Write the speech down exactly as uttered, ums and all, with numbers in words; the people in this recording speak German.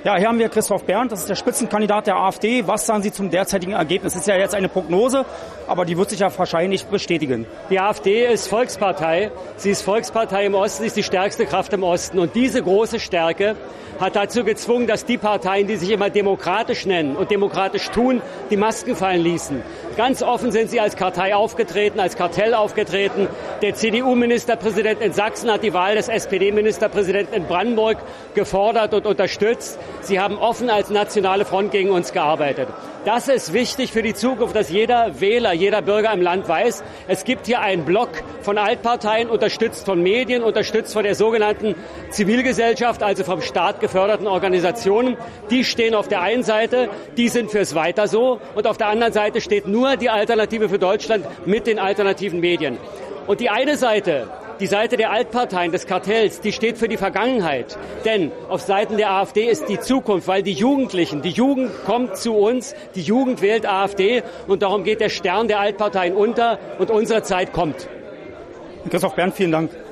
Ja, hier haben wir Christoph Berndt, das ist der Spitzenkandidat der AfD. Was sagen Sie zum derzeitigen Ergebnis? Es ist ja jetzt eine Prognose, aber die wird sich ja wahrscheinlich bestätigen. Die AfD ist Volkspartei. Sie ist Volkspartei im Osten, ist die stärkste Kraft im Osten. Und diese große Stärke hat dazu gezwungen, dass die Parteien, die sich immer demokratisch nennen und demokratisch tun, die Masken fallen ließen. Ganz offen sind sie als Partei aufgetreten, als Kartell aufgetreten. Der C D U-Ministerpräsident in Sachsen hat die Wahl des S P D-Ministerpräsidenten in Brandenburg gefordert und unterstützt. Sie haben offen als nationale Front gegen uns gearbeitet. Das ist wichtig für die Zukunft, dass jeder Wähler, jeder Bürger im Land weiß, es gibt hier einen Block von Altparteien, unterstützt von Medien, unterstützt von der sogenannten Zivilgesellschaft, also vom Staat geförderten Organisationen. Die stehen auf der einen Seite, die sind fürs Weiter so, und auf der anderen Seite steht nur die Alternative für Deutschland mit den alternativen Medien. Und die eine Seite, die Seite der Altparteien, des Kartells, die steht für die Vergangenheit. Denn auf Seiten der AfD ist die Zukunft, weil die Jugendlichen, die Jugend kommt zu uns, die Jugend wählt AfD und darum geht der Stern der Altparteien unter und unsere Zeit kommt. Christoph Berndt, vielen Dank.